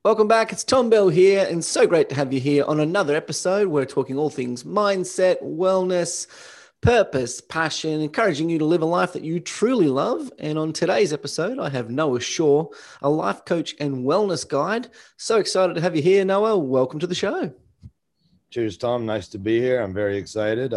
Welcome back. It's Tom Bell here, and so great to have you here on another episode. We're talking all things mindset, wellness, purpose, passion, encouraging you to live a life that you truly love. And on today's episode, I have Noah Shaw, a life coach and wellness guide. So excited to have you here, Noah. Welcome to the show. Cheers, Tom. Nice to be here. I'm very excited.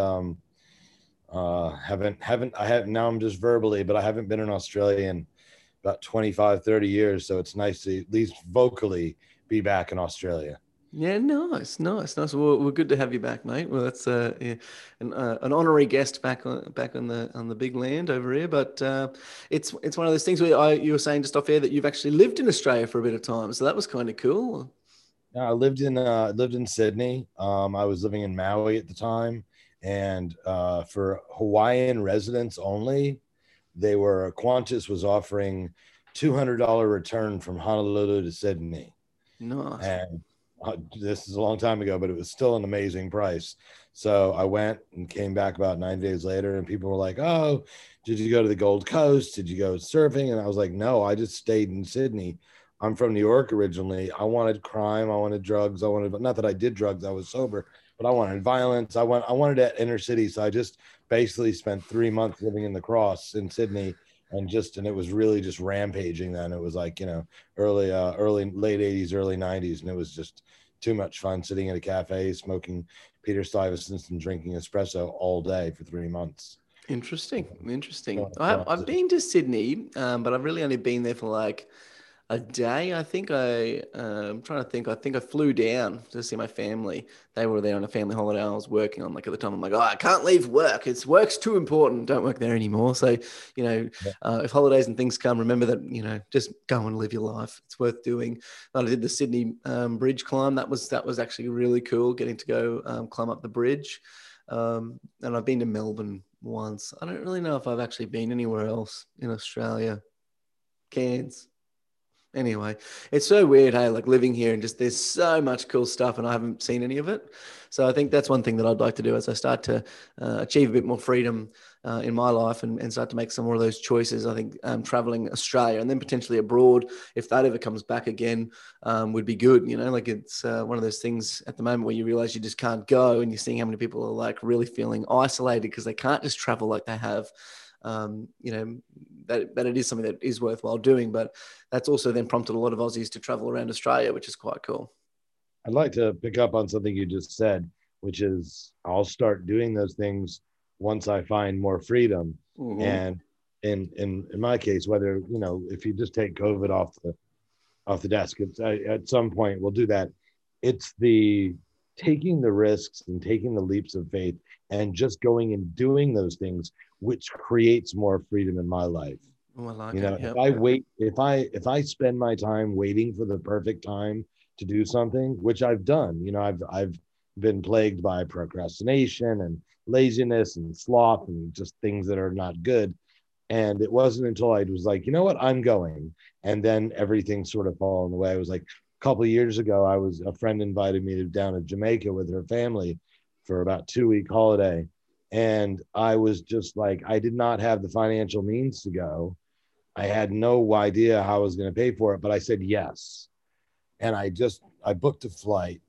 I have now I'm just verbally, but I haven't been in Australia in about 25, 30 years. So it's nice to at least vocally be back in Australia. Yeah, nice. Well, we're good to have you back, mate. Well, that's yeah, an honorary guest back on the big land over here. But it's one of those things where you were saying just off air that you've actually lived in Australia for a bit of time, so that was kind of cool. I lived in Sydney. I was living in Maui at the time, and for Hawaiian residents only, Qantas was offering $200 return from Honolulu to Sydney. Nice. And this is a long time ago, but it was still an amazing price. So I went and came back about 9 days later, and people were like, "Oh, did you go to the Gold Coast? Did you go surfing?" And I was like, "No, I just stayed in Sydney. I'm from New York originally. I wanted crime. I wanted drugs. I wanted, not that I did drugs. I was sober, but I wanted violence. I wanted that inner city. So I just basically spent 3 months living in the Cross in Sydney, and it was really just rampaging. Then it was like, late '80s, early '90s, and it was just too much fun sitting in a cafe, smoking Peter Stuyvesant and drinking espresso all day for 3 months. Interesting. I've been to Sydney, but I've really only been there for like a day. I'm trying to think. I think I flew down to see my family. They were there on a family holiday. I was working on like at the time. I'm like, oh, I can't leave work. Work's too important. Don't work there anymore. So, if holidays and things come, remember that just go and live your life. It's worth doing. I did the Sydney bridge climb. That was actually really cool. Getting to go climb up the bridge. And I've been to Melbourne once. I don't really know if I've actually been anywhere else in Australia. Cairns. Anyway, it's so weird, hey, like living here and just there's so much cool stuff and I haven't seen any of it. So I think that's one thing that I'd like to do as I start to achieve a bit more freedom in my life and start to make some more of those choices. I think traveling Australia and then potentially abroad, if that ever comes back again, would be good. Like it's one of those things at the moment where you realize you just can't go and you're seeing how many people are like really feeling isolated because they can't just travel like they have. That it is something that is worthwhile doing, but that's also then prompted a lot of Aussies to travel around Australia, which is quite cool. I'd like to pick up on something you just said, which is I'll start doing those things once I find more freedom. Mm-hmm. And in my case, whether if you just take COVID off the desk, at some point we'll do that. It's the taking the risks and taking the leaps of faith and just going and doing those things, which creates more freedom in my life. Oh, I like You know, it. if Yep. I wait, if I spend my time waiting for the perfect time to do something, which I've done, I've been plagued by procrastination and laziness and sloth and just things that are not good. And it wasn't until I was like, you know what, I'm going. And then everything sort of fallen away. I was like, a couple of years ago, a friend invited me down to Jamaica with her family for about 2 week holiday. And I was just like, I did not have the financial means to go. I had no idea how I was going to pay for it, but I said yes. And I booked a flight.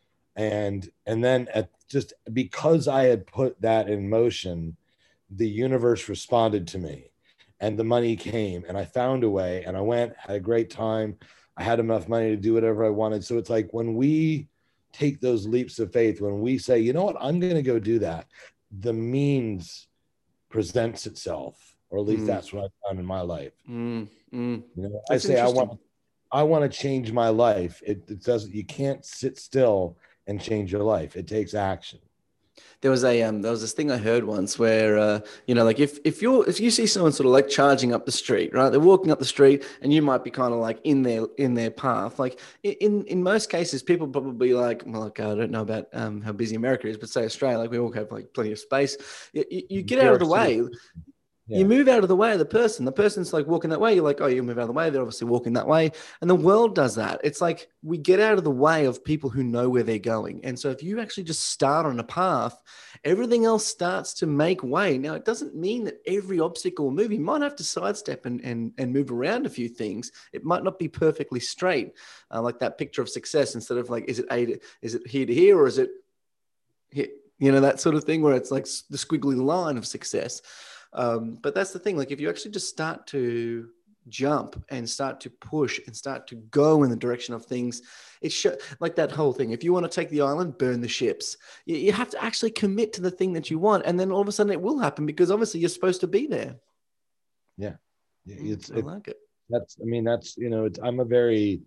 And then just because I had put that in motion, the universe responded to me and the money came and I found a way and I went, had a great time. I had enough money to do whatever I wanted. So it's like when we take those leaps of faith, when we say, you know what, I'm going to go do that, the means presents itself, or at least Mm, that's what I've done in my life. mm. I That's say interesting. I want to change my life. It doesn't. You can't sit still and change your life. It takes action. There was this thing I heard once where like if you see someone sort of like charging up the street, right? They're walking up the street and you might be kind of like in their path. Like in most cases, people probably like, well, like I don't know about how busy America is, but say Australia, like we all have like plenty of space. You get New out of York the City. way. You move out of the way of the person. The person's like walking that way. You're like, oh, you move out of the way. They're obviously walking that way. And the world does that. It's like we get out of the way of people who know where they're going. And so if you actually just start on a path, everything else starts to make way. Now, it doesn't mean that every obstacle or move, you might have to sidestep and move around a few things. It might not be perfectly straight, like that picture of success. Instead of like, is it here to here, or is it here? You know, that sort of thing where it's like the squiggly line of success. But that's the thing. Like if you actually just start to jump and start to push and start to go in the direction of things, it's like that whole thing. If you want to take the island, burn the ships. You have to actually commit to the thing that you want. And then all of a sudden it will happen because obviously you're supposed to be there. Yeah. I like it. That's, you know, I'm a very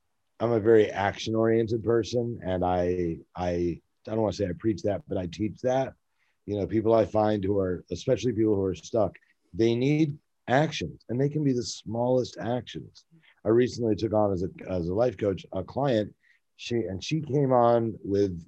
action oriented person. And I don't want to say I preach that, but I teach that. You know, people I find who are, especially people who are stuck, they need actions, and they can be the smallest actions. I recently took on as a life coach a client. She came on with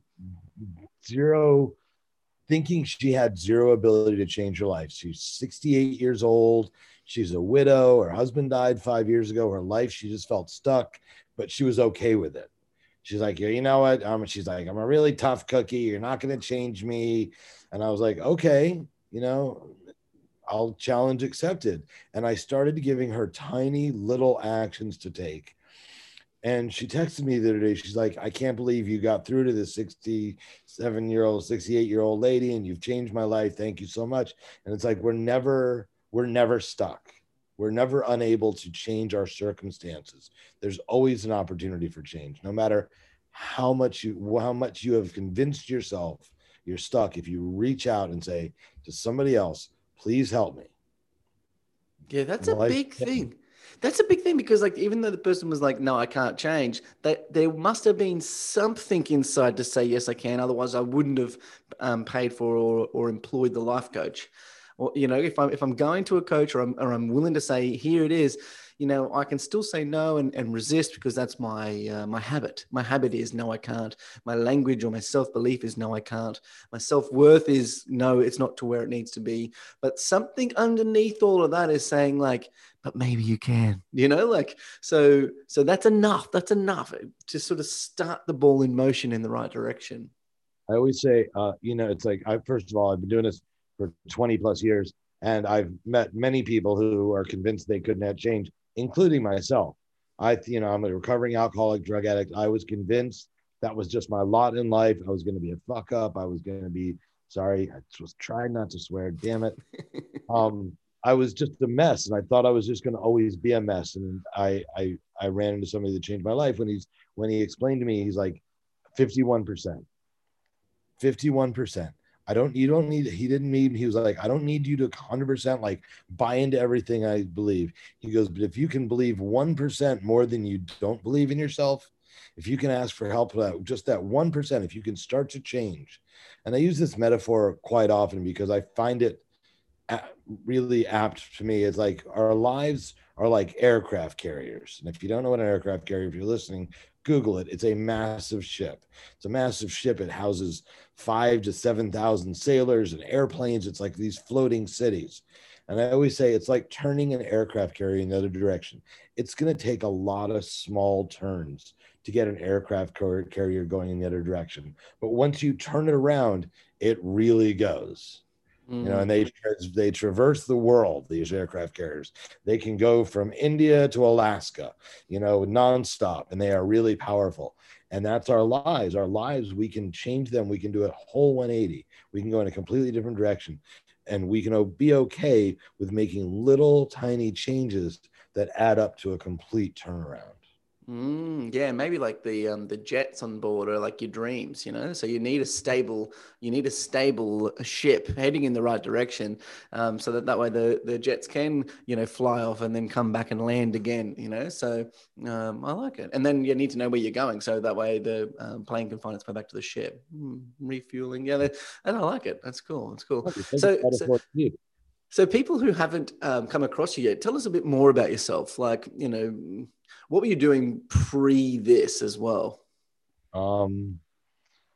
zero, thinking she had zero ability to change her life. She's 68 years old. She's a widow. Her husband died 5 years ago. Her life, she just felt stuck, but she was okay with it. She's like, yeah, you know what? She's like, I'm a really tough cookie. You're not going to change me. And I was like, okay, you know, I'll challenge accepted. And I started giving her tiny little actions to take. And she texted me the other day. She's like, I can't believe you got through to this 67-year-old, 68-year-old lady, and you've changed my life. Thank you so much. And it's like, we're never stuck. We're never unable to change our circumstances. There's always an opportunity for change, no matter how much you have convinced yourself you're stuck. If you reach out and say to somebody else, please help me. Yeah, that's a big thing. That's a big thing because, like, even though the person was like, no, I can't change, that there must have been something inside to say, yes, I can. Otherwise, I wouldn't have paid for or employed the life coach. Or, you know, if I'm going to a coach or I'm willing to say, here it is, you know, I can still say no and resist because that's my my habit. My habit is no, I can't. My language or my self-belief is no, I can't. My self-worth is no, it's not to where it needs to be. But something underneath all of that is saying like, but maybe you can, you know, like, so that's enough. That's enough to sort of start the ball in motion in the right direction. I always say, you know, it's like, first of all, I've been doing this for 20 plus years, and I've met many people who are convinced they couldn't have change, including myself. I'm a recovering alcoholic, drug addict. I was convinced that was just my lot in life. I was going to be a fuck up. I was going to be, sorry, I was trying not to swear, damn it. I was just a mess, and I thought I was just going to always be a mess. And I ran into somebody that changed my life when he explained to me, he's like, 51%. He didn't need, he was like, I don't need you to 100% like buy into everything I believe. He goes, but if you can believe 1% more than you don't believe in yourself, if you can ask for help, just that 1%, if you can start to change. And I use this metaphor quite often because I find it really apt to me. It's like our lives are like aircraft carriers. And if you don't know what an aircraft carrier, if you're listening, Google it. It's a massive ship. It's a massive ship. It houses 5,000 to 7,000 sailors and airplanes. It's like these floating cities. And I always say it's like turning an aircraft carrier in the other direction. It's going to take a lot of small turns to get an aircraft carrier going in the other direction. But once you turn it around, it really goes. You know, and they traverse the world, these aircraft carriers. They can go from India to Alaska, you know, nonstop, and they are really powerful. And that's our lives. Our lives, we can change them. We can do a whole 180. We can go in a completely different direction, and we can be okay with making little tiny changes that add up to a complete turnaround. Yeah, maybe like the jets on board are like your dreams, you know. So you need a stable ship heading in the right direction, so that way the jets can, you know, fly off and then come back and land again, you know. So I like it. And then you need to know where you're going, so that way the plane can find its way back to the ship. Refueling, yeah, and I like it. That's cool. That's cool. So people who haven't come across you yet, tell us a bit more about yourself. Like, you know, what were you doing pre this as well?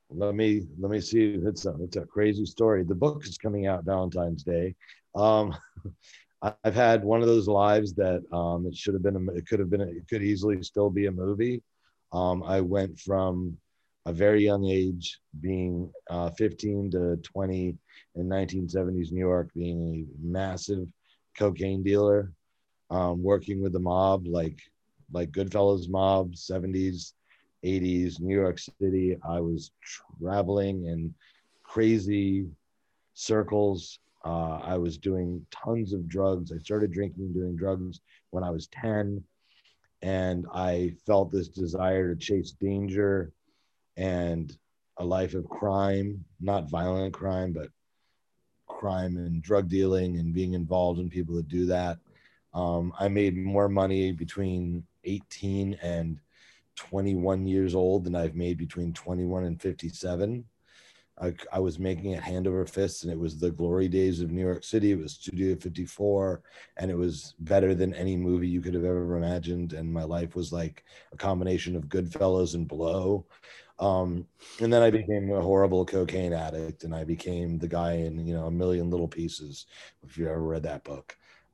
Let me see. It's a crazy story. The book is coming out Valentine's Day. Um, I've had one of those lives that it should have been. It could have been. It could easily still be a movie. I went from a very young age, being 15 to 20 in 1970s New York, being a massive cocaine dealer, working with the mob, like Goodfellas mob, 70s, 80s, New York City. I was traveling in crazy circles. I was doing tons of drugs. I started drinking and doing drugs when I was 10, and I felt this desire to chase danger and a life of crime, not violent crime, but crime and drug dealing and being involved in people that do that. I made more money between 18 and 21 years old than I've made between 21 and 57. I was making it hand over fist, and it was the glory days of New York City. It was Studio 54, and it was better than any movie you could have ever imagined. And my life was like a combination of Goodfellas and Blow. And then I became a horrible cocaine addict, and I became the guy in A Million Little Pieces. If you ever read that book,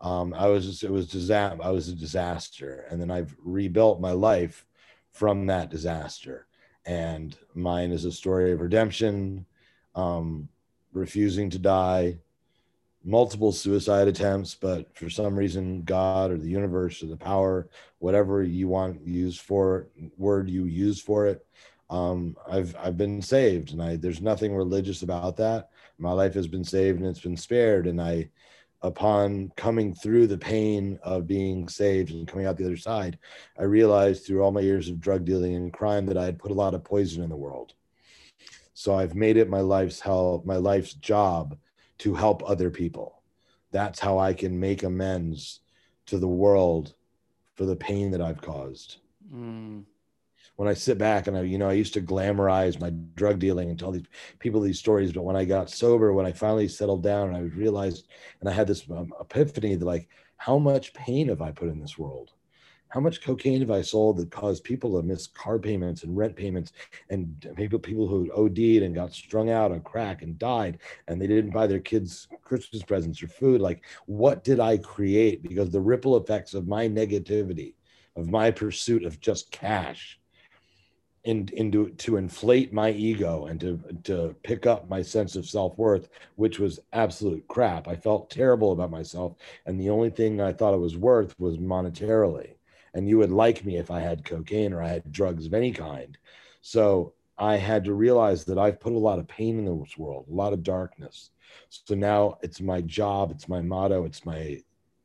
I was a disaster, and then I've rebuilt my life from that disaster. And mine is a story of redemption, um, refusing to die, multiple suicide attempts, but for some reason, God or the universe or the power, whatever you want use for word you use for it, I've been saved, and there's nothing religious about that. My life has been saved and it's been spared, and upon coming through the pain of being saved and coming out the other side, I realized through all my years of drug dealing and crime that I had put a lot of poison in the world. So I've made it my life's job to help other people. That's how I can make amends to the world for the pain that I've caused. Mm. When I sit back and I used to glamorize my drug dealing and tell these people these stories, but when I got sober, when I finally settled down, and I realized, and I had this epiphany that, like, how much pain have I put in this world? How much cocaine have I sold that caused people to miss car payments and rent payments, and people who OD'd and got strung out on crack and died, and they didn't buy their kids Christmas presents or food? Like, what did I create? Because the ripple effects of my negativity, of my pursuit of just cash, into to inflate my ego and to pick up my sense of self-worth, which was absolute crap. I felt terrible about myself, and the only thing I thought it was worth was monetarily. And you would like me if I had cocaine or I had drugs of any kind. So I had to realize that I've put a lot of pain in this world, a lot of darkness. So now it's my job, it's my motto, it's my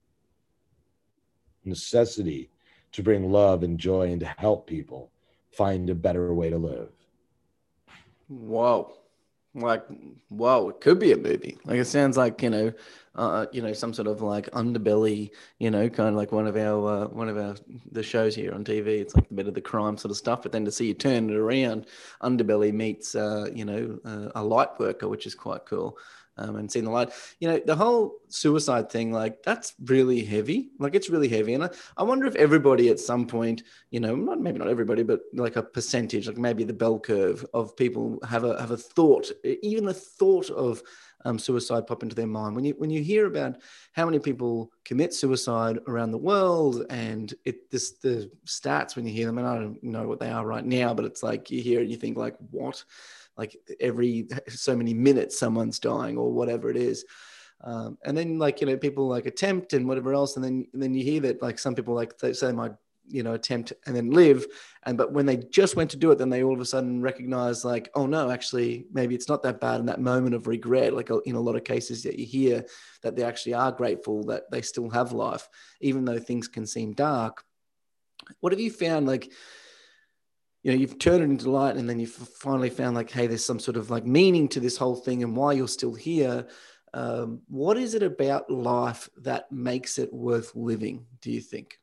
necessity to bring love and joy and to help people find a better way to live. Whoa. Like, whoa, it could be a movie. Like, it sounds like, some sort of like underbelly, kind of like one of our the shows here on TV. It's like a bit of the crime sort of stuff, but then to see you turn it around, underbelly meets, a light worker, which is quite cool. And seeing the light, the whole suicide thing, like, that's really heavy. Like, it's really heavy. And I wonder if everybody at some point, maybe not everybody, but like a percentage, like maybe the bell curve of people have a thought, even the thought of suicide pop into their mind. When you hear about how many people commit suicide around the world, and the stats, when you hear them, and I don't know what they are right now, but it's like you hear it, you think, like, what? Like, every so many minutes someone's dying or whatever it is. And then, like, people like attempt and whatever else, and then you hear that, like, some people, like, they say they might attempt and then live, but when they just went to do it, then they all of a sudden recognize, like, oh no, actually maybe it's not that bad. In that moment of regret, like, in a lot of cases that you hear, that they actually are grateful that they still have life, even though things can seem dark. What have you found? Like, you've turned it into light, and then you've finally found, like, hey, there's some sort of like meaning to this whole thing and why you're still here. What is it about life that makes it worth living, do you think?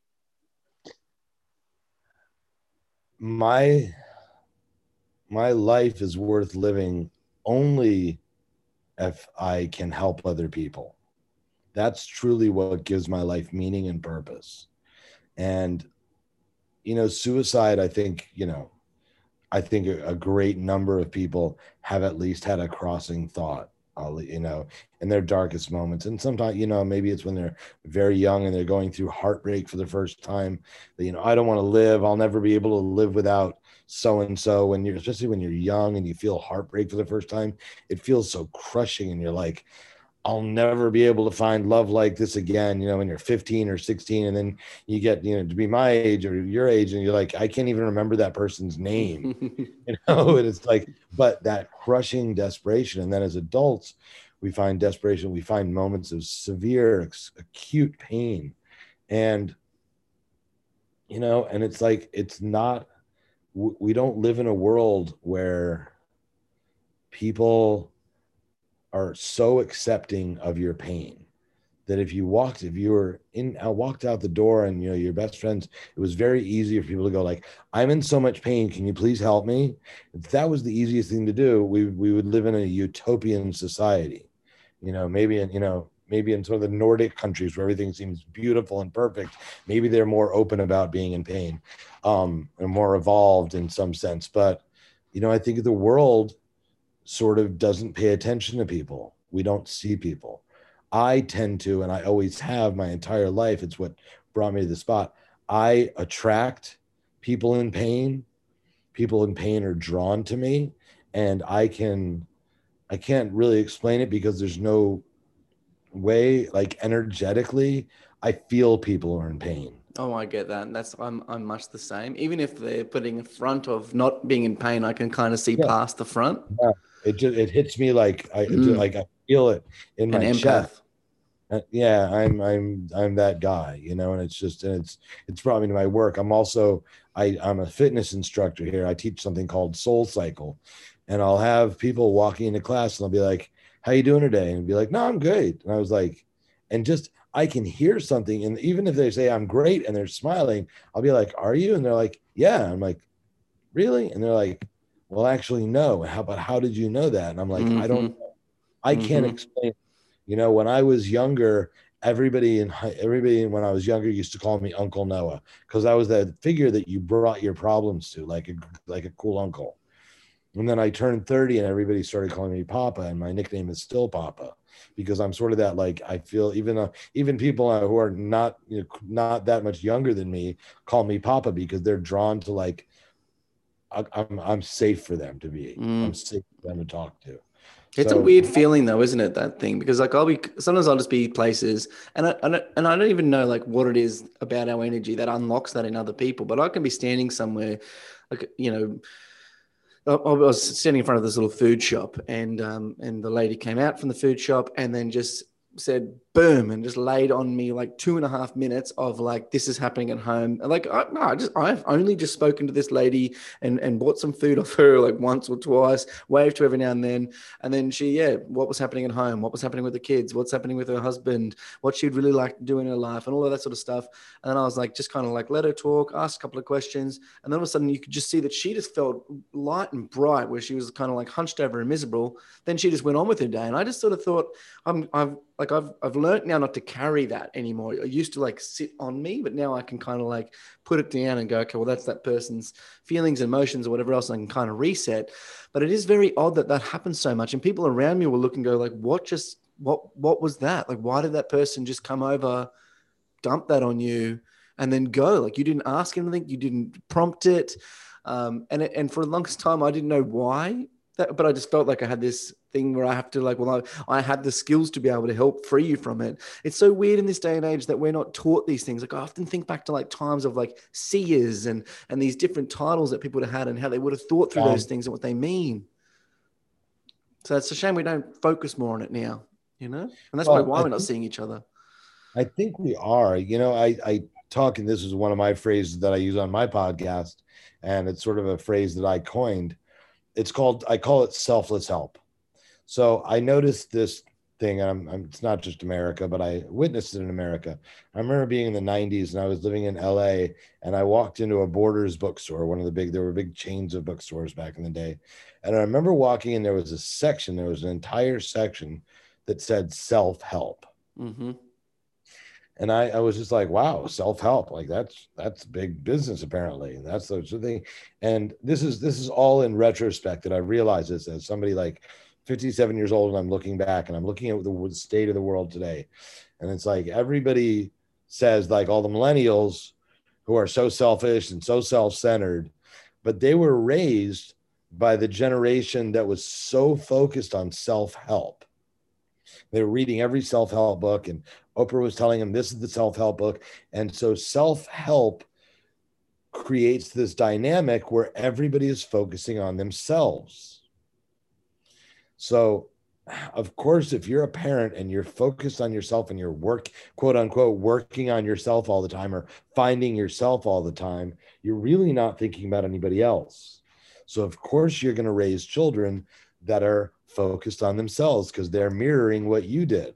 My my life is worth living only if I can help other people. That's truly what gives my life meaning and purpose. And suicide, I think, I think a great number of people have at least had a crossing thought, in their darkest moments. And sometimes, maybe it's when they're very young and they're going through heartbreak for the first time. That, I don't want to live. I'll never be able to live without so and so. Especially when you're young and you feel heartbreak for the first time, it feels so crushing, and you're like, I'll never be able to find love like this again, when you're 15 or 16. And then you get, to be my age or your age, and you're like, I can't even remember that person's name, and it's like, but that crushing desperation. And then as adults, we find desperation, we find moments of severe, acute pain. And, and it's like, it's not, we don't live in a world where people are so accepting of your pain that if you walked out the door and your best friends, it was very easy for people to go like, I'm in so much pain, can you please help me? If that was the easiest thing to do, we would live in a utopian society. Maybe in some of the Nordic countries where everything seems beautiful and perfect, maybe they're more open about being in pain, and more evolved in some sense. But I think the world sort of doesn't pay attention to people. We don't see people. I tend to, and I always have my entire life, it's what brought me to the spot. I attract people in pain. People in pain are drawn to me, and I can't really explain it because there's no way, like energetically, I feel people are in pain. Oh, I get that. I'm much the same. Even if they're putting in front of not being in pain, I can kind of see Yeah. past the front. Yeah. It hits me like I feel it in An my chest. empath. Yeah, I'm that guy, and it's brought me to my work. I'm a fitness instructor here. I teach something called Soul Cycle, and I'll have people walking into class and they'll be like, how you doing today? And be like, no, I'm great. And I was like, and just I can hear something, and even if they say I'm great and they're smiling, I'll be like, are you? And they're like, yeah. I'm like, really? And they're like, well, actually, no. How did you know that? And I'm like, I don't Mm-hmm. know. I can't Mm-hmm. explain. When I was younger, everybody when I was younger used to call me Uncle Noah, because I was that figure that you brought your problems to, like a cool uncle. And then I turned 30 and everybody started calling me Papa, and my nickname is still Papa, because I'm sort of that, like, I feel even people who are not that much younger than me call me Papa, because they're drawn to, like, I'm safe for them to be. I'm Mm. safe for them to talk to. It's a So weird feeling though, isn't it? That thing, because like sometimes I'll just be places and I don't even know like what it is about our energy that unlocks that in other people. But I can be standing somewhere, like I was standing in front of this little food shop, and the lady came out from the food shop and then just said boom and just laid on me like 2.5 minutes of like, this is happening at home. And like, I've only just spoken to this lady and bought some food off her like once or twice, waved to her every now and then. And then what was happening at home? What was happening with the kids? What's happening with her husband? What she'd really like to do in her life and all of that sort of stuff. And then I was like, just kind of like, let her talk, ask a couple of questions. And then all of a sudden you could just see that she just felt light and bright, where she was kind of like hunched over and miserable. Then she just went on with her day. And I just sort of thought, I've learned now not to carry that anymore. It used to like sit on me, but now I can kind of like put it down and go, okay, well, that's that person's feelings, emotions, or whatever else. And I can kind of reset. But it is very odd that that happens so much. And people around me will look and go like, what was that? Like, why did that person just come over, dump that on you, and then go? Like, you didn't ask anything, you didn't prompt it. And for the longest time, I didn't know why. But I just felt like I had this thing where I have to like, well, I have the skills to be able to help free you from it. It's so weird in this day and age that we're not taught these things. Like, I often think back to like times of like seers and these different titles that people would have had and how they would have thought through those things and what they mean. So it's a shame we don't focus more on it now, and that's probably well, why we're not seeing each other. I think we are. I talk, and this is one of my phrases that I use on my podcast, and it's sort of a phrase that I coined. I call it selfless help. So I noticed this thing, and it's not just America, but I witnessed it in America. I remember being in the 90s and I was living in LA, and I walked into a Borders bookstore, there were big chains of bookstores back in the day. And I remember walking in, there was an entire section that said self-help. Mm-hmm. And I was just like, wow, self-help, like that's big business apparently. And that's the sort of thing. And this is all in retrospect that I realize this as somebody like 57 years old, and I'm looking back and I'm looking at the state of the world today. And it's like everybody says, like all the millennials who are so selfish and so self-centered, but they were raised by the generation that was so focused on self-help. They were reading every self-help book, and Oprah was telling them this is the self-help book. And so self-help creates this dynamic where everybody is focusing on themselves. So of course, if you're a parent and you're focused on yourself and you're quote unquote, working on yourself all the time or finding yourself all the time, you're really not thinking about anybody else. So of course you're going to raise children that are focused on themselves because they're mirroring what you did.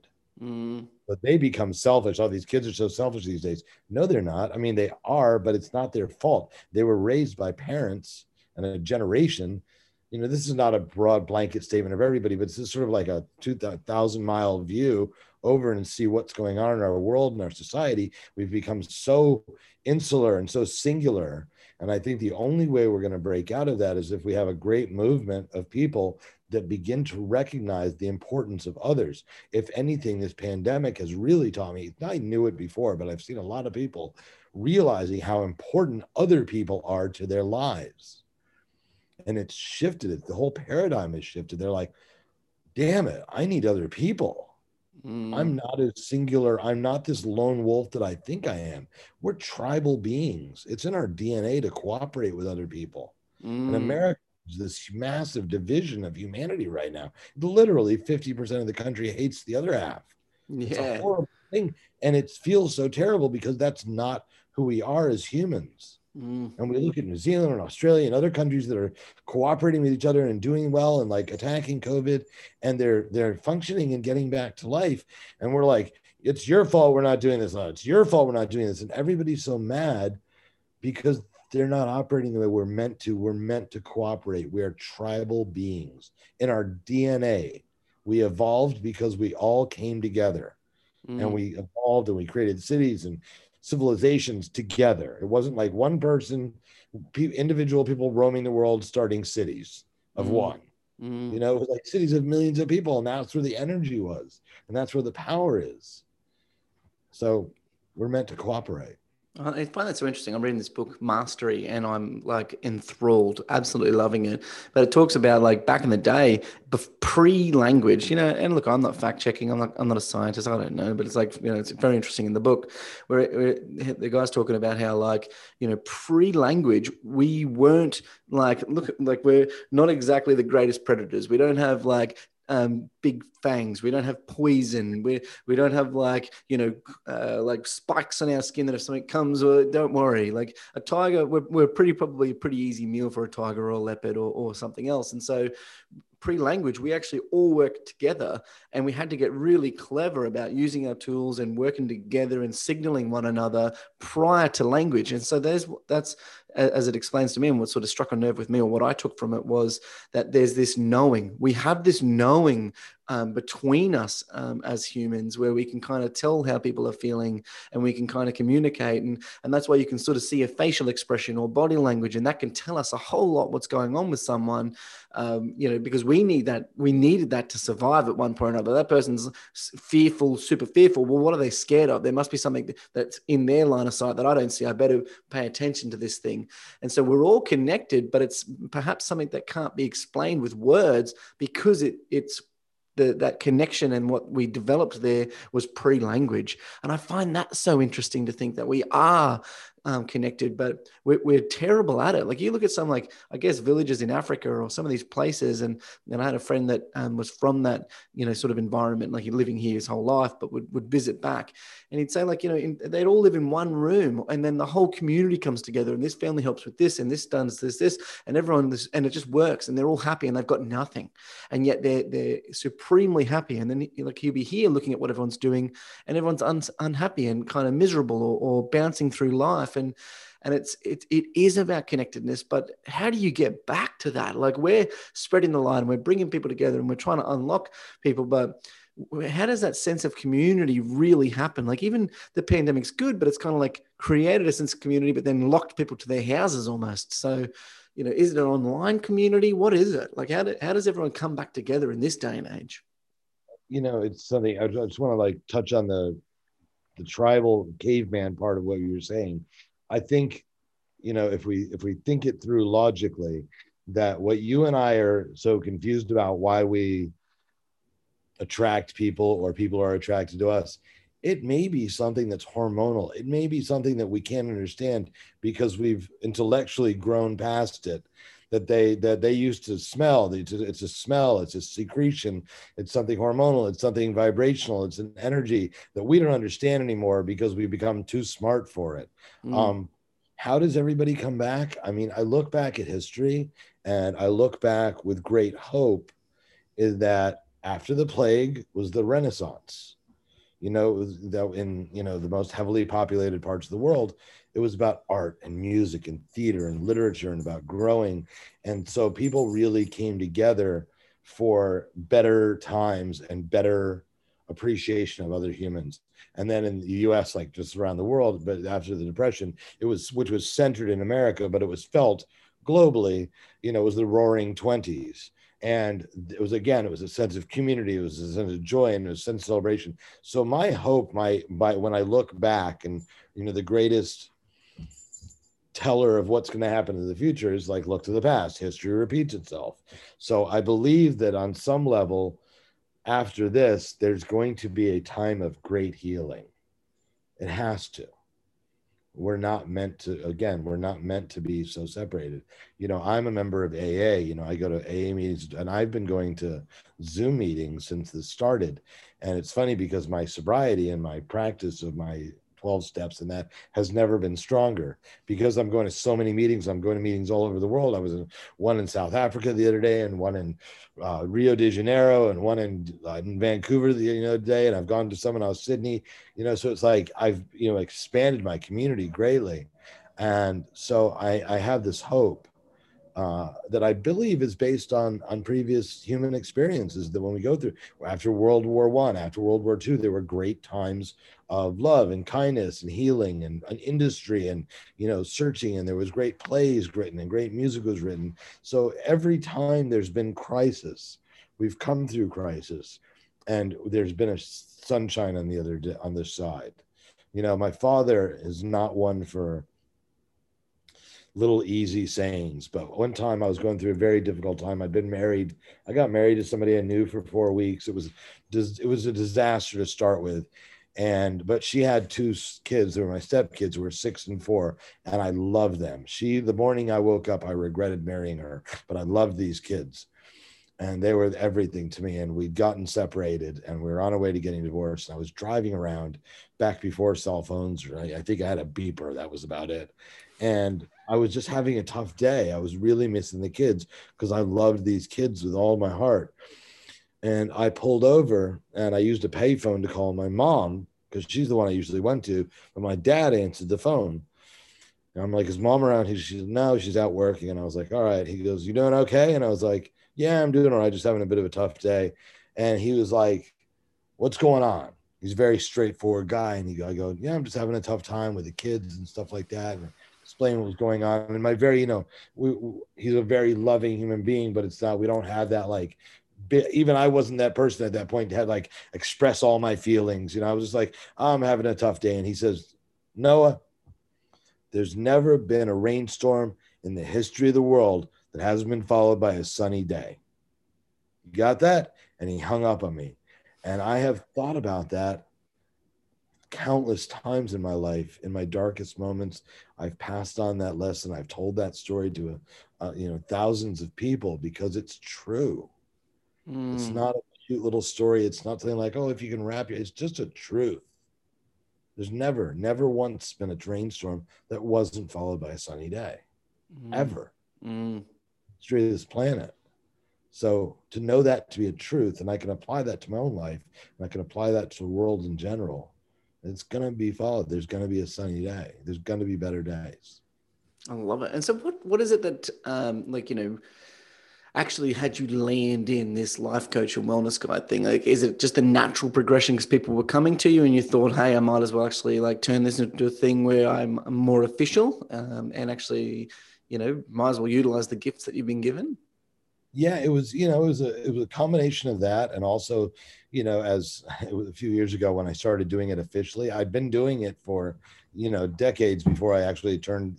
But they become selfish. Oh, these kids are so selfish these days. No, they're not. I mean, they are, but it's not their fault. They were raised by parents and a generation. This is not a broad blanket statement of everybody, but this is sort of like a 2,000-mile view over and see what's going on in our world and our society. We've become so insular and so singular. And I think the only way we're going to break out of that is if we have a great movement of people that begin to recognize the importance of others. If anything, this pandemic has really taught me, I knew it before, but I've seen a lot of people realizing how important other people are to their lives. And it's shifted it. The whole paradigm has shifted. They're like, damn it, I need other people. I'm not as singular. I'm not this lone wolf that I think I am. We're tribal beings. It's in our DNA to cooperate with other people. In America, there's this massive division of humanity right now. Literally 50% of the country hates the other half. Yeah. It's a horrible thing. And it feels so terrible because that's not who we are as humans. And we look at New Zealand and Australia and other countries that are cooperating with each other and doing well and like attacking COVID, and they're functioning and getting back to life. And we're like, it's your fault we're not doing this. No, it's your fault we're not doing this. And everybody's so mad because they're not operating the way we're meant to. We're meant to cooperate. We are tribal beings. In our DNA, we evolved because we all came together. And we evolved and we created cities and civilizations together. It wasn't like one person, individual people roaming the world starting cities of one. It was like cities of millions of people, and that's where the energy was, and that's where the power is. So we're meant to cooperate. I find that so interesting. I'm reading this book, Mastery, and I'm like enthralled, absolutely loving it. But it talks about like back in the day, pre-language, and look, I'm not fact checking. I'm not a scientist. I don't know, but it's like, it's very interesting in the book where the guy's talking about how like, pre-language, we weren't like, look, like we're not exactly the greatest predators. We don't have like big fangs. We don't have poison. We don't have like, like spikes on our skin that if something comes, don't worry. Like a tiger, we're probably a pretty easy meal for a tiger or a leopard or something else. And so pre-language, we actually all worked together, and we had to get really clever about using our tools and working together and signaling one another prior to language. And so that's as it explains to me, and what sort of struck a nerve with me, or what I took from it, was that there's this knowing. We have this knowing between us as humans, where we can kind of tell how people are feeling, and we can kind of communicate. And that's why you can sort of see a facial expression or body language, and that can tell us a whole lot what's going on with someone, because we needed that to survive at one point or another. That person's fearful, super fearful. Well, what are they scared of? There must be something that's in their line of sight that I don't see. I better pay attention to this thing. And so we're all connected, but it's perhaps something that can't be explained with words, because it's that connection, and what we developed there was pre-language. And I find that so interesting to think that we are connected, but we're terrible at it. Like you look at some, like, I guess, villages in Africa or some of these places, and I had a friend that was from that, sort of environment, like living here his whole life, but would visit back, and he'd say like, they'd all live in one room, and then the whole community comes together, and this family helps with this, and this does this, and everyone, and it just works, and they're all happy, and they've got nothing, and yet they're supremely happy. And then like he'll be here looking at what everyone's doing, and everyone's unhappy and kind of miserable or bouncing through life. And it is about connectedness, but how do you get back to that? Like we're spreading the line, we're bringing people together, and we're trying to unlock people, but how does that sense of community really happen? Like even the pandemic's good, but it's kind of like created a sense of community, but then locked people to their houses almost. So, is it an online community? What is it? Like how does everyone come back together in this day and age? It's something I just want to like touch on the tribal caveman part of what you were saying. I think, if we think it through logically, that what you and I are so confused about, why we attract people or people are attracted to us, it may be something that's hormonal. It may be something that we can't understand because we've intellectually grown past it. That they used to smell. It's a smell. It's a secretion. It's something hormonal. It's something vibrational. It's an energy that we don't understand anymore because we've become too smart for it. How does everybody come back? I mean, I look back at history and I look back with great hope, is that after the plague was the Renaissance. That in the most heavily populated parts of the world, it was about art and music and theater and literature and about growing. And so people really came together for better times and better appreciation of other humans. And then in the US, like just around the world, but after the Depression, which was centered in America, but it was felt globally, it was the roaring 20s. And it was a sense of community, it was a sense of joy, and a sense of celebration. So my hope, when I look back, and the greatest teller of what's going to happen in the future is like, look to the past. History repeats itself. So I believe that on some level, after this, there's going to be a time of great healing. It has to. We're not meant to be so separated. I'm a member of AA. I go to AA meetings, and I've been going to Zoom meetings since this started. And it's funny because my sobriety and my practice of my 12 steps and that has never been stronger because I'm going to so many meetings. I'm going to meetings all over the world. I was in one in South Africa the other day, and one in Rio de Janeiro, and one in Vancouver the other day, and I've gone to some in Sydney. So it's like I've expanded my community greatly, and so I have this hope that I believe is based on previous human experiences, that when we go through, after World War I, after World War II, there were great times of love and kindness and healing and an industry and searching, and there was great plays written and great music was written. So every time there's been crisis, we've come through crisis, and there's been a sunshine on this side. My father is not one for little easy sayings, but one time I was going through a very difficult time. I'd been married. I got married to somebody I knew for 4 weeks. It was a disaster to start with. But she had 2 kids. They were my stepkids, who were 6 and 4, and I loved them. The morning I woke up, I regretted marrying her, but I loved these kids, and they were everything to me. And we'd gotten separated, and we were on our way to getting divorced. And I was driving around back before cell phones. Right? I think I had a beeper. That was about it. And I was just having a tough day. I was really missing the kids because I loved these kids with all my heart. And I pulled over and I used a payphone to call my mom because she's the one I usually went to. But my dad answered the phone. And I'm like, is mom around? She said, no, she's out working. And I was like, all right. He goes, you doing okay? And I was like, yeah, I'm doing all right. Just having a bit of a tough day. And he was like, what's going on? He's a very straightforward guy. And I go, yeah, I'm just having a tough time with the kids and stuff like that. And explain what was going on. And my very, he's a very loving human being, but it's not, we don't have that, like, even I wasn't that person at that point to have like express all my feelings. I was just like, I'm having a tough day. And he says, Noah, there's never been a rainstorm in the history of the world that hasn't been followed by a sunny day. You got that? And he hung up on me. And I have thought about that countless times in my life. In my darkest moments, I've passed on that lesson. I've told that story to thousands of people because it's true. It's not a cute little story. It's not something like, oh, if you can wrap it's just a truth. There's never once been a rainstorm that wasn't followed by a sunny day, ever. History of this planet. So to know that to be a truth, and I can apply that to my own life, and I can apply that to the world in general, it's going to be followed. There's going to be a sunny day. There's going to be better days. I love it. And so what is it that, actually had you land in this life coach and wellness guide thing? Like, is it just a natural progression because people were coming to you and you thought, hey, I might as well actually like turn this into a thing where I'm more official, and actually, might as well utilize the gifts that you've been given? Yeah, it was, it was a combination of that. And also, as it was a few years ago when I started doing it officially, I'd been doing it for, decades before I actually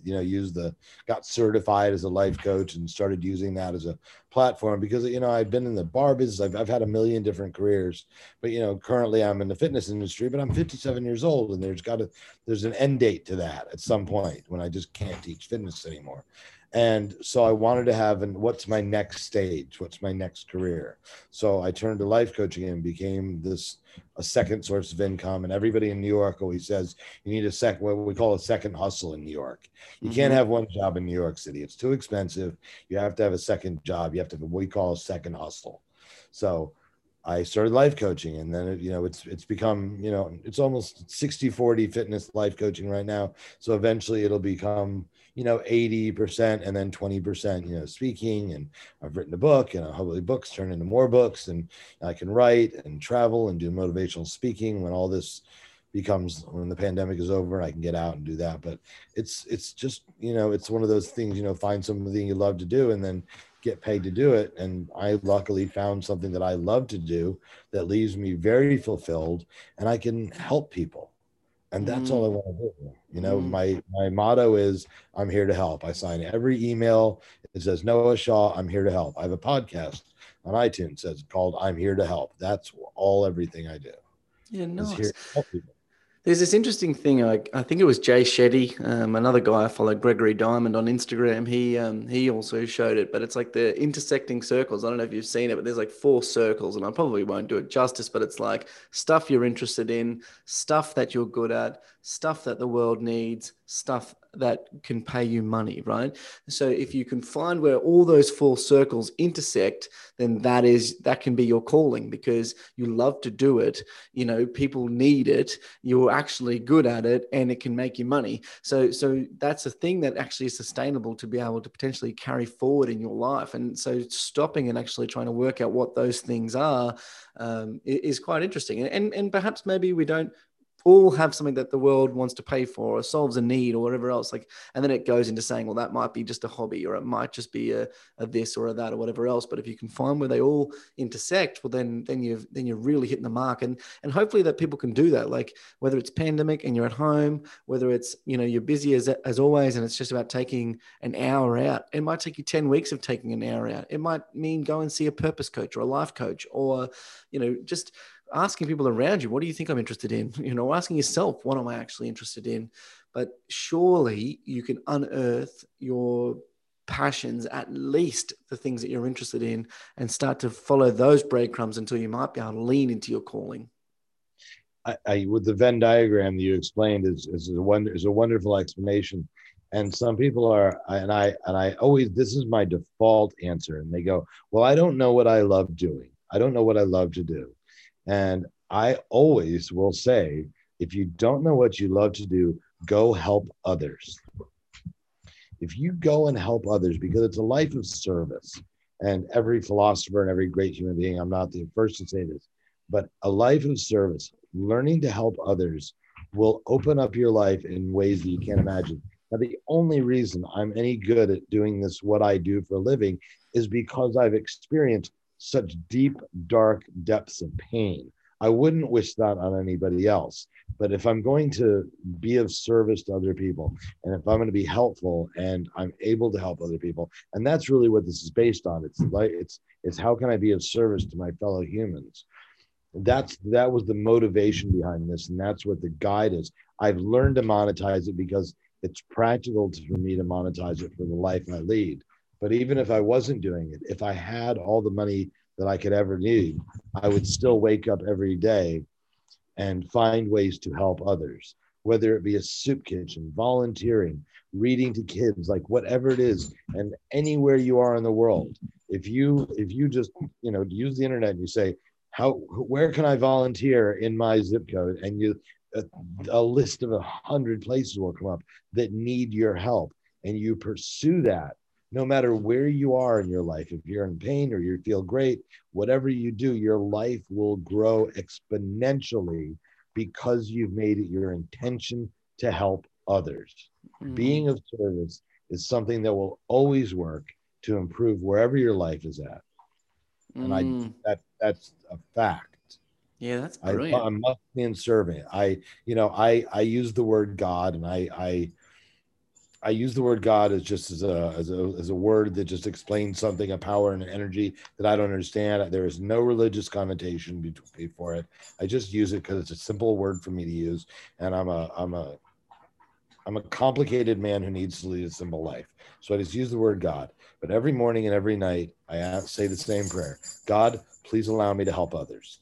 got certified as a life coach and started using that as a platform because, I've been in the bar business. I've had a million different careers, but, currently I'm in the fitness industry, but I'm 57 years old and there's an end date to that at some point when I just can't teach fitness anymore. And so I wanted to have, and what's my next stage? What's my next career? So I turned to life coaching and became a second source of income. And everybody in New York always says you need what we call a second hustle in New York. You can't have one job in New York City. It's too expensive. You have to have a second job. You have to have what we call a second hustle. So I started life coaching, and then it's become, it's almost 60-40 fitness life coaching right now. So eventually it'll become 80% and then 20% speaking. And I've written a book, and hopefully books turn into more books, and I can write and travel and do motivational speaking when all this becomes, when the pandemic is over and I can get out and do that. But it's just, it's one of those things, find something you love to do and then get paid to do it. And I luckily found something that I love to do that leaves me very fulfilled, and I can help people. And that's all I want to do. My motto is I'm here to help. I sign every email. It says Noah Shaw, I'm here to help. I have a podcast on iTunes says called I'm Here to Help. That's everything I do Yeah, is here nice. to help people. There's this interesting thing. I think it was Jay Shetty, another guy I follow, Gregory Diamond on Instagram. He also showed it, but it's like the intersecting circles. I don't know if you've seen it, but there's like four circles, and I probably won't do it justice. But it's like stuff you're interested in, stuff that you're good at, stuff that the world needs, stuff that can pay you money, right? So if you can find where all those four circles intersect, then that can be your calling because you love to do it. People need it, you're actually good at it, and it can make you money. So that's a thing that actually is sustainable to be able to potentially carry forward in your life. And so stopping and actually trying to work out what those things are, is quite interesting. And perhaps maybe we don't all have something that the world wants to pay for or solves a need or whatever else, like, and then it goes into saying, well, that might be just a hobby, or it might just be a this or a that or whatever else. But if you can find where they all intersect, well, then you're really hitting the mark. And hopefully that people can do that, like whether it's pandemic and you're at home, whether it's you're busy as always, and it's just about taking an hour out. It might take you 10 weeks of taking an hour out. It might mean go and see a purpose coach or a life coach, or just asking people around you, what do you think I'm interested in? Asking yourself, what am I actually interested in? But surely you can unearth your passions, at least the things that you're interested in, and start to follow those breadcrumbs until you might be able to lean into your calling. I with the Venn diagram that you explained is a wonderful explanation. And some people are, and I always, this is my default answer. And they go, well, I don't know what I love doing. I don't know what I love to do. And I always will say, if you don't know what you love to do, go help others. If you go and help others, because it's a life of service, and every philosopher and every great human being, I'm not the first to say this, but a life of service, learning to help others will open up your life in ways that you can't imagine. Now, the only reason I'm any good at doing this, what I do for a living, is because I've experienced such deep, dark depths of pain. I wouldn't wish that on anybody else. But if I'm going to be of service to other people, and if I'm going to be helpful and I'm able to help other people, and that's really what this is based on. It's how can I be of service to my fellow humans? That was the motivation behind this, and that's what the guide is. I've learned to monetize it because it's practical for me to monetize it for the life I lead. But even if I wasn't doing it, if I had all the money that I could ever need, I would still wake up every day and find ways to help others, whether it be a soup kitchen, volunteering, reading to kids, like whatever it is. And anywhere you are in the world, if you just use the internet and you say, where can I volunteer in my zip code, and a list of 100 places will come up that need your help, and you pursue that, no matter where you are in your life, if you're in pain or you feel great, whatever you do, your life will grow exponentially because you've made it your intention to help others. Mm, Being of service is something that will always work to improve wherever your life is at. And mm. that's a fact. Yeah, that's I brilliant. I must be in serving. I use the word God, and I use the word God as just as a word that just explains something, a power and an energy that I don't understand. There is no religious connotation before it. I just use it because it's a simple word for me to use, and I'm a complicated man who needs to lead a simple life. So I just use the word God. But every morning and every night, say the same prayer: God, please allow me to help others.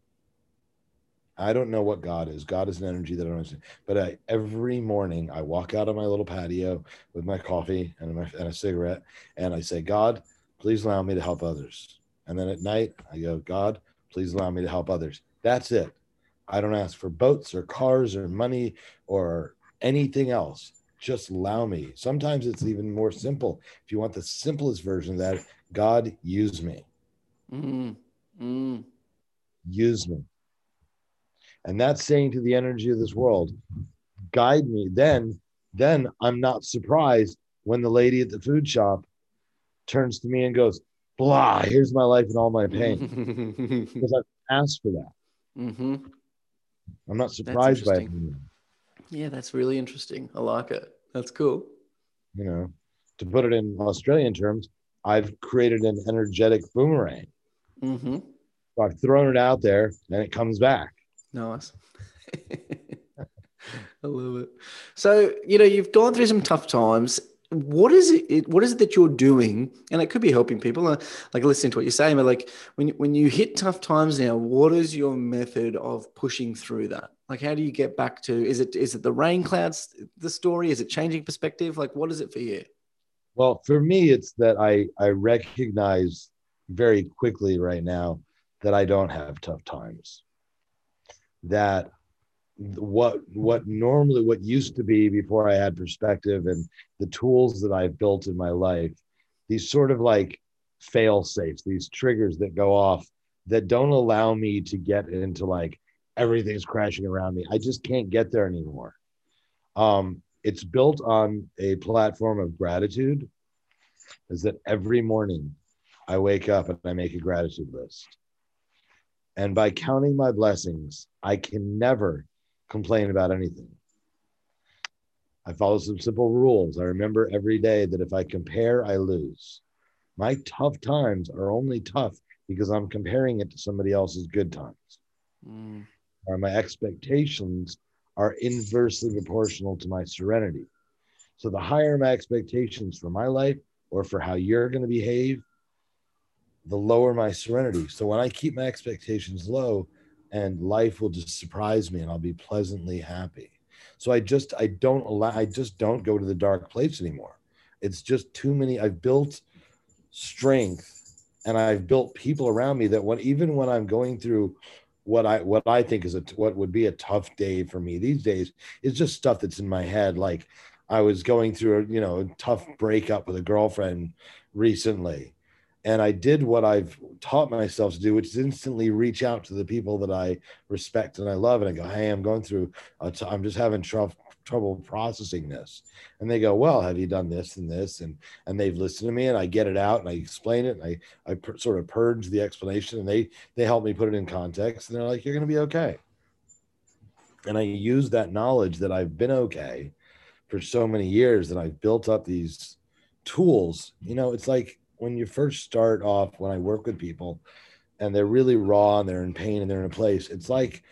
I don't know what God is. God is an energy that I don't understand. But every morning I walk out on my little patio with my coffee and a cigarette, and I say, God, please allow me to help others. And then at night I go, God, please allow me to help others. That's it. I don't ask for boats or cars or money or anything else. Just allow me. Sometimes it's even more simple. If you want the simplest version of that, God, use me. Mm, mm. Use me. And that's saying to the energy of this world, guide me. Then I'm not surprised when the lady at the food shop turns to me and goes, blah, here's my life and all my pain. Because I've asked for that. Mm-hmm. I'm not That's surprised by it. interesting. Yeah, that's really interesting. I like it. That's cool. You know, to put it in Australian terms, I've created an energetic boomerang. Mm-hmm. So I've thrown it out there and it comes back. Nice. I love it. So, you've gone through some tough times. What is it that you're doing? And it could be helping people, like listening to what you're saying, but like when you hit tough times now, what is your method of pushing through that? Like, how do you get back to, is it the rain clouds, the story? Is it changing perspective? Like, what is it for you? Well, for me, it's that I recognize very quickly right now that I don't have tough times. That what used to be before I had perspective and the tools that I've built in my life, these sort of like fail safes, these triggers that go off that don't allow me to get into like everything's crashing around me. I just can't get there anymore. It's built on a platform of gratitude. Is that every morning I wake up and I make a gratitude list. And by counting my blessings, I can never complain about anything. I follow some simple rules. I remember every day that if I compare, I lose. My tough times are only tough because I'm comparing it to somebody else's good times. Mm, Or my expectations are inversely proportional to my serenity. So the higher my expectations for my life or for how you're going to behave, the lower my serenity. So when I keep my expectations low, and life will just surprise me and I'll be pleasantly happy. So I just don't go to the dark place anymore. It's just too many. I've built strength and I've built people around me that even when I'm going through what I think is what would be a tough day for me these days, is just stuff that's in my head. Like I was going through a tough breakup with a girlfriend recently, and I did what I've taught myself to do, which is instantly reach out to the people that I respect and I love, and I go, "Hey, I'm going through. I'm just having trouble processing this." And they go, "Well, have you done this and this?" And they've listened to me, and I get it out, and I explain it, and sort of purge the explanation, and they help me put it in context, and they're like, "You're going to be okay." And I use that knowledge that I've been okay for so many years, that I've built up these tools. It's like when you first start off, when I work with people and they're really raw and they're in pain and they're in a place, it's like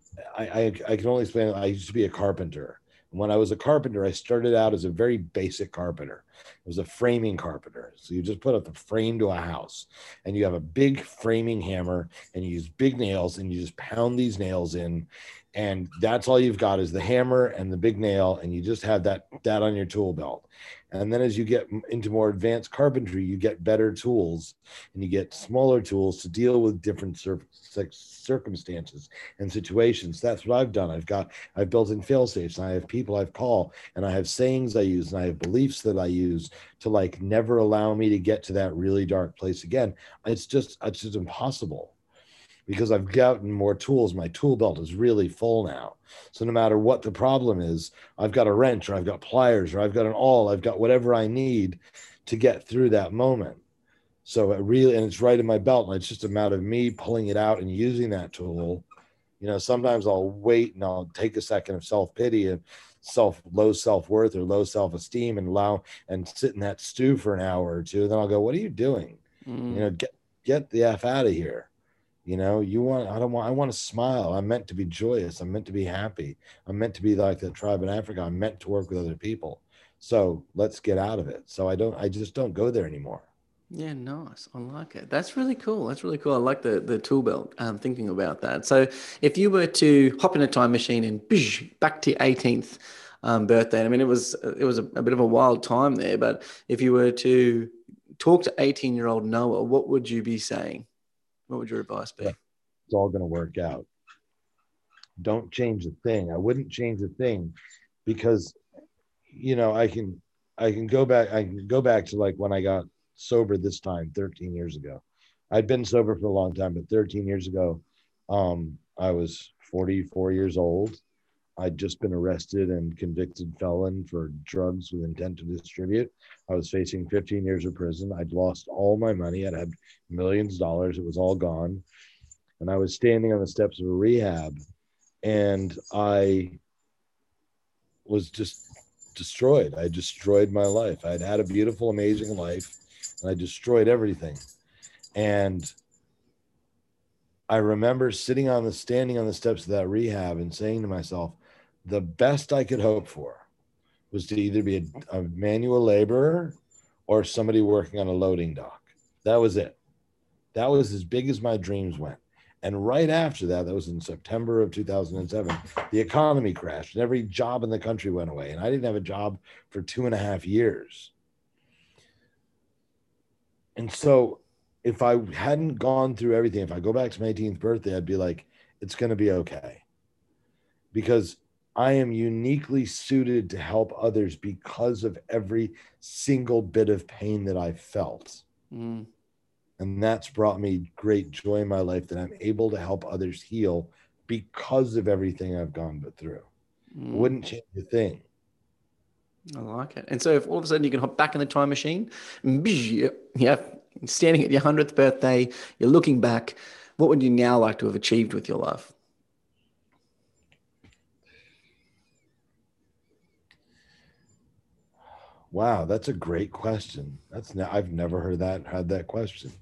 I can only explain it. I used to be a carpenter. And when I was a carpenter, I started out as a very basic carpenter. It was a framing carpenter. So you just put up the frame to a house and you have a big framing hammer and you use big nails and you just pound these nails in. And that's all you've got is the hammer and the big nail. And you just have that on your tool belt. And then as you get into more advanced carpentry, you get better tools and you get smaller tools to deal with different circumstances and situations. That's what I've done. I've built in fail safes, and I have people I've called, and I have sayings I use, and I have beliefs that I use use to like never allow me to get to that really dark place again. It's just impossible because I've gotten more tools. My tool belt is really full now. So no matter what the problem is, I've got a wrench or I've got pliers or I've got an awl, I've got whatever I need to get through that moment. So it really, and it's right in my belt, and it's just a matter of me pulling it out and using that tool. You know, sometimes I'll wait and I'll take a second of self-pity and low self-worth or low self-esteem and sit in that stew for an hour or two. And then I'll go, what are you doing? You know, get the F out of here. You know, I want to smile. I'm meant to be joyous. I'm meant to be happy. I'm meant to be like the tribe in Africa. I'm meant to work with other people. So let's get out of it. So I just don't go there anymore. Yeah, nice. I like it. That's really cool. That's really cool. I like the tool belt. Thinking about that. So, if you were to hop in a time machine and back to your 18th birthday, I mean, it was a bit of a wild time there. But if you were to talk to 18-year-old Noah, what would you be saying? What would your advice be? It's all going to work out. Don't change a thing. I wouldn't change a thing because, you know, I can go back. I can go back to like when I got sober this time 13 years ago. I'd been sober for a long time, but 13 years ago, I was 44 years old. I'd just been arrested and convicted felon for drugs with intent to distribute. I was facing 15 years of prison. I'd lost all my money. I'd had millions of dollars. It was all gone. And I was standing on the steps of a rehab, and I was just destroyed. I destroyed my life. I'd had a beautiful, amazing life, and I destroyed everything. And I remember standing on the steps of that rehab and saying to myself, the best I could hope for was to either be a manual laborer or somebody working on a loading dock. That was it. That was as big as my dreams went. And right after that, that was in September of 2007, the economy crashed and every job in the country went away. And I didn't have a job for 2.5 years. And so if I hadn't gone through everything, if I go back to my 18th birthday, I'd be like, it's going to be okay. Because I am uniquely suited to help others because of every single bit of pain that I felt. And that's brought me great joy in my life, that I'm able to help others heal because of everything I've gone through. I wouldn't change a thing. I like it. And so if all of a sudden you can hop back in the time machine, yeah, standing at your 100th birthday, you're looking back, what would you now like to have achieved with your life? Wow, that's a great question. I've never had that question.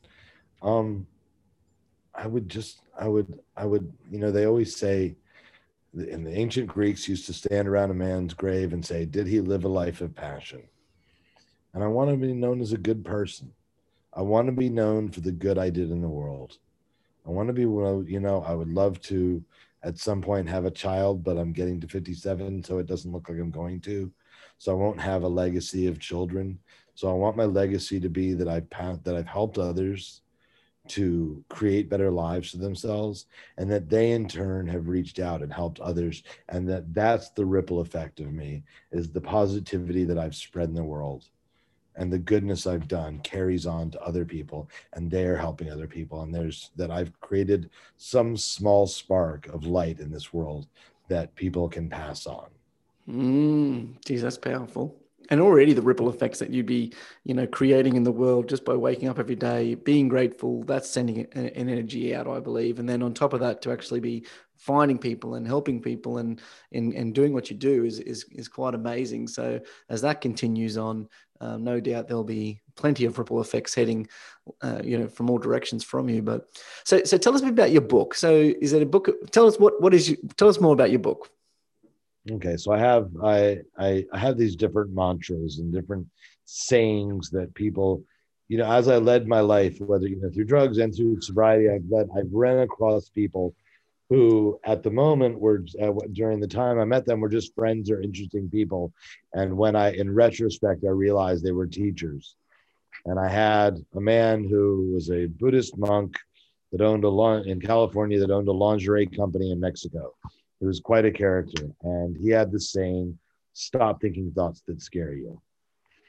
I would, you know, they always say, and the ancient Greeks used to stand around a man's grave and say, did he live a life of passion? And I want to be known as a good person. I want to be known for the good I did in the world. I want to be, you know, I would love to at some point have a child, but I'm getting to 57, so it doesn't look like I'm going to. So I won't have a legacy of children. So I want my legacy to be that I've helped others to create better lives for themselves, and that they in turn have reached out and helped others, and that's the ripple effect of me, is the positivity that I've spread in the world, and the goodness I've done carries on to other people, and they're helping other people, and that I've created some small spark of light in this world that people can pass on. Geez, that's powerful. And already the ripple effects that you'd be, you know, creating in the world just by waking up every day, being grateful, that's sending an energy out, I believe. And then on top of that, to actually be finding people and helping people and doing what you do is quite amazing. So as that continues on, no doubt there'll be plenty of ripple effects heading, you know, from all directions from you. But so tell us a bit about your book. So is it a book? Tell us tell us more about your book. Okay, so I have these different mantras and different sayings that people, you know, as I led my life, whether, you know, through drugs and through sobriety, I've run across people who at the moment were, during the time I met them, were just friends or interesting people. And when in retrospect, I realized they were teachers. And I had a man who was a Buddhist monk that owned in California, that owned a lingerie company in Mexico. He was quite a character. And he had this saying, stop thinking thoughts that scare you.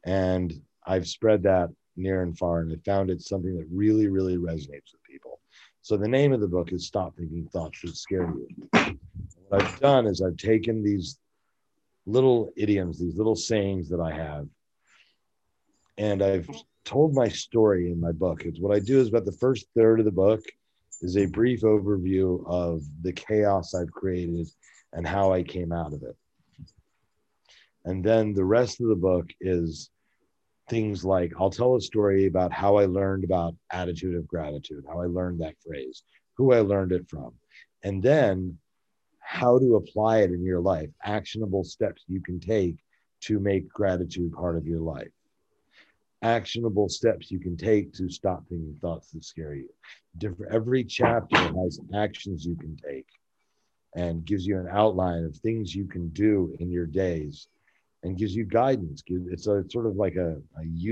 And I've spread that near and far, and I found it's something that really, really resonates with people. So the name of the book is Stop Thinking Thoughts That Scare You. What I've done is I've taken these little idioms, these little sayings that I have, and I've told my story in my book. It's what I do is about the first third of the book is a brief overview of the chaos I've created and how I came out of it. And then the rest of the book is things like I'll tell a story about how I learned about attitude of gratitude, how I learned that phrase, who I learned it from, and then how to apply it in your life, actionable steps you can take to make gratitude part of your life, actionable steps you can take to stop thinking thoughts that scare you. Every chapter has actions you can take and gives you an outline of things you can do in your days and gives you guidance. It's sort of like a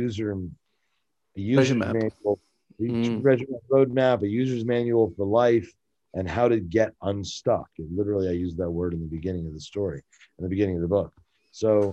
user's map. manual, roadmap, a user's manual for life, and how to get unstuck. And literally, I used that word in the beginning of the story, in the beginning of the book. So,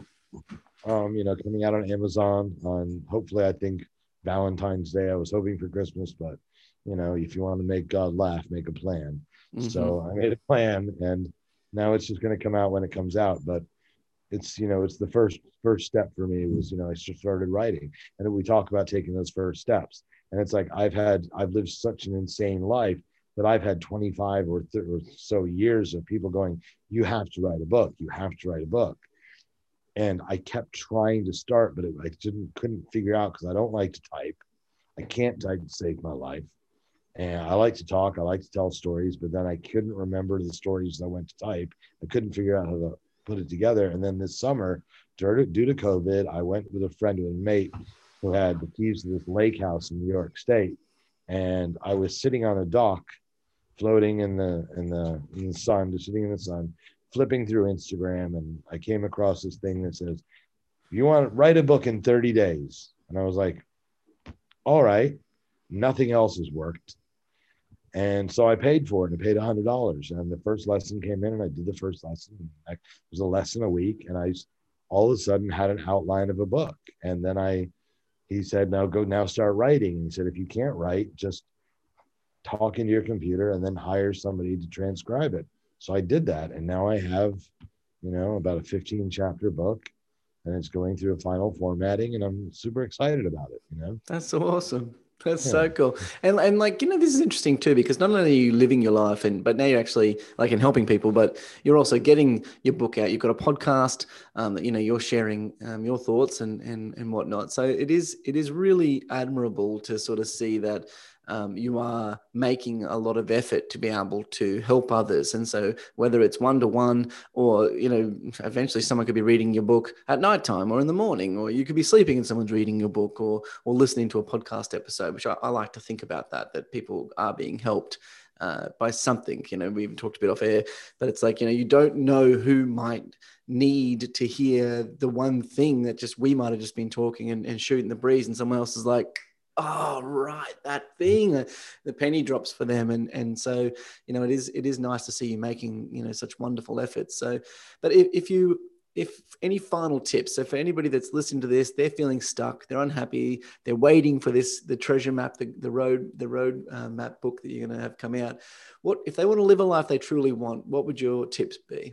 coming out on Amazon on hopefully, I think Valentine's Day. I was hoping for Christmas, but if you want to make God laugh, make a plan. Mm-hmm. So I made a plan, and now it's just going to come out when it comes out. But it's the first step for me was I just started writing, and we talk about taking those first steps. And it's like I've lived such an insane life that I've had 25 or so years of people going, you have to write a book, you have to write a book. And I kept trying to start, but I couldn't figure out, because I don't like to type. I can't type to save my life. And I like to talk, I like to tell stories, but then I couldn't remember the stories I went to type. I couldn't figure out how to put it together. And then this summer, due to COVID, I went with a friend and a mate who had the keys to this lake house in New York State. And I was sitting on a dock, floating in the sun, just sitting in the sun, flipping through Instagram, and I came across this thing that says, "You want to write a book in 30 days?" And I was like, all right, nothing else has worked. And so I paid for it, and I paid $100. And the first lesson came in, and I did the first lesson. It was a lesson a week, and I all of a sudden had an outline of a book. And then he said, now start writing. And he said, if you can't write, just talk into your computer and then hire somebody to transcribe it. So I did that, and now I have, about a 15 chapter book, and it's going through a final formatting, and I'm super excited about it. That's so awesome. That's so cool. And this is interesting too, because not only are you living your life but now you're actually in helping people, but you're also getting your book out. You've got a podcast that, you're sharing your thoughts and whatnot. So it is really admirable to sort of see that you are making a lot of effort to be able to help others. And so whether it's one-to-one or, eventually someone could be reading your book at nighttime or in the morning, or you could be sleeping and someone's reading your book or listening to a podcast episode, which I like to think about that people are being helped by something. We even talked a bit off air, but it's you don't know who might need to hear the one thing that we might have just been talking and shooting the breeze, and someone else is like, oh, right, that thing, the penny drops for them. And so, it is nice to see you making, such wonderful efforts. So, but if any final tips, so for anybody that's listening to this, they're feeling stuck, they're unhappy, they're waiting for the treasure map, the road map book that you're going to have come out. What, if they want to live a life they truly want, what would your tips be?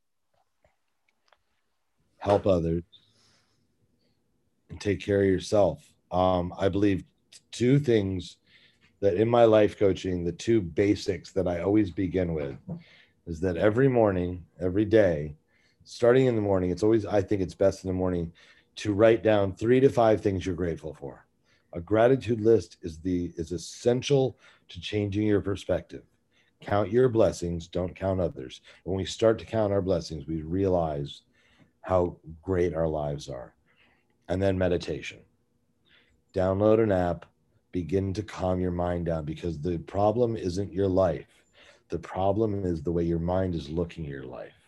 Help others and take care of yourself. I believe two things that in my life coaching, the two basics that I always begin with is that every morning, every day, starting in the morning, I think it's best in the morning to write down 3 to 5 things you're grateful for. A gratitude list is essential to changing your perspective. Count your blessings, don't count others. When we start to count our blessings, we realize how great our lives are. And then meditation. Download an app, begin to calm your mind down, because the problem isn't your life. The problem is the way your mind is looking at your life.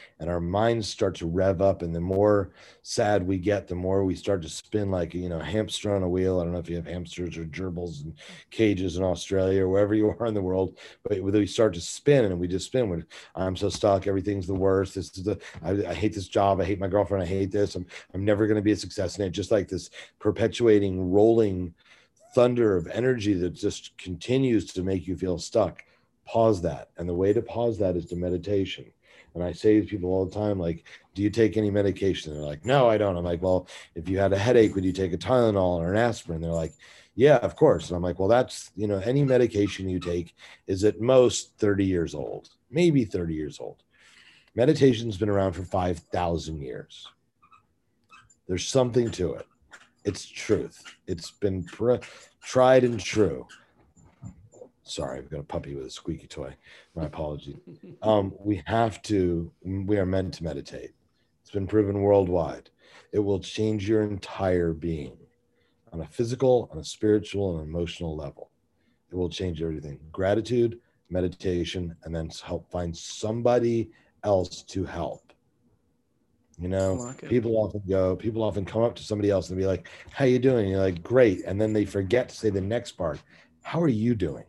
and our minds start to rev up. And the more sad we get, the more we start to spin like, you know, a hamster on a wheel. I don't know if you have hamsters or gerbils and cages in Australia or wherever you are in the world, but we start to spin, and we just spin when I'm so stuck. Everything's the worst. This is I hate this job. I hate my girlfriend. I hate this. I'm never going to be a success in it. Just like this perpetuating, rolling thunder of energy that just continues to make you feel stuck. Pause that. And the way to pause that is to meditation. And I say to people all the time, like, do you take any medication? They're like, no, I don't. I'm like, well, if you had a headache, would you take a Tylenol or an aspirin? They're like, yeah, of course. And I'm like, well, that's, you know, any medication you take is at most 30 years old, maybe 30 years old. Meditation's been around for 5,000 years. There's something to it. It's truth. It's been tried and true. Sorry, I've got a puppy with a squeaky toy. My apologies. We are meant to meditate. It's been proven worldwide. It will change your entire being on a physical, on a spiritual, and emotional level. It will change everything. Gratitude, meditation, and then help find somebody else to help. You know, people often come up to somebody else and be like, how you doing? And you're like, great. And then they forget to say the next part. How are you doing?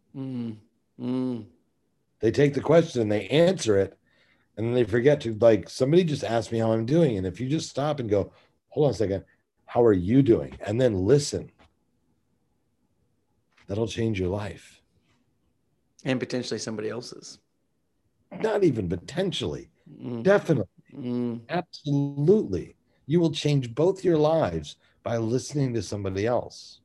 They take the question and they answer it, and then they forget to, like, somebody just asked me how I'm doing. And if you just stop and go, hold on a second, how are you doing? And then listen, that'll change your life. And potentially somebody else's. Not even potentially. Definitely. Absolutely. You will change both your lives by listening to somebody else.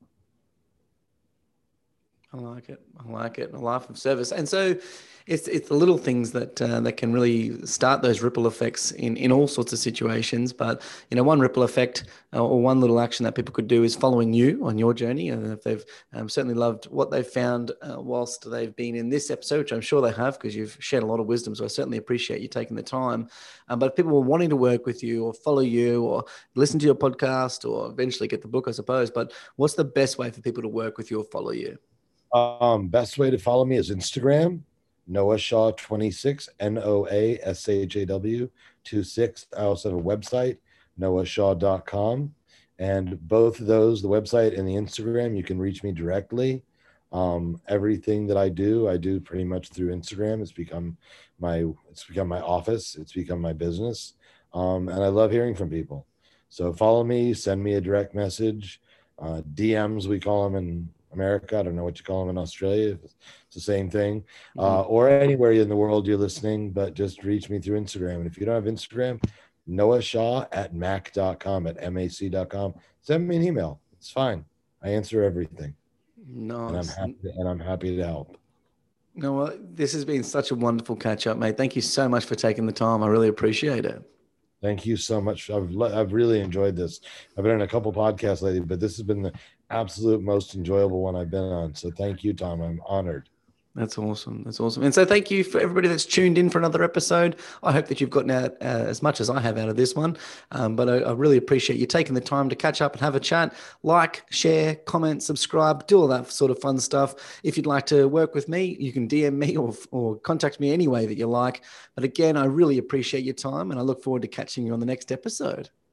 I like it. I like it. A life of service. And so it's the little things that that can really start those ripple effects in all sorts of situations. But, you know, one ripple effect or one little action that people could do is following you on your journey. And if they've certainly loved what they've found whilst they've been in this episode, which I'm sure they have, because you've shared a lot of wisdom. So I certainly appreciate you taking the time. But if people were wanting to work with you or follow you or listen to your podcast or eventually get the book, I suppose, but what's the best way for people to work with you or follow you? Best way to follow me is Instagram, Noah Shaw 26, NOASHAW 26. I also have a website, noahshaw.com. And both of those, the website and the Instagram, you can reach me directly. Everything that I do pretty much through Instagram. It's become my office. It's become my business. And I love hearing from people. So follow me, send me a direct message, DMs, we call them in America. I don't know what you call them in Australia. It's the same thing. Or anywhere in the world you're listening, but just reach me through Instagram. And if you don't have Instagram, Noah Shaw at mac.com, at mac.com. Send me an email. It's fine. I answer everything. Nice. And I'm happy to help. Noah, this has been such a wonderful catch up, mate. Thank you so much for taking the time. I really appreciate it. Thank you so much. I've really enjoyed this. I've been on a couple podcasts lately, but this has been the absolute most enjoyable one I've been on. So thank you, Tom. I'm honored. That's awesome. That's awesome. And so thank you for everybody that's tuned in for another episode. I hope that you've gotten out as much as I have out of this one. But I really appreciate you taking the time to catch up and have a chat. Like, share, comment, subscribe, do all that sort of fun stuff. If you'd like to work with me, you can DM me or contact me any way that you like. But again, I really appreciate your time and I look forward to catching you on the next episode.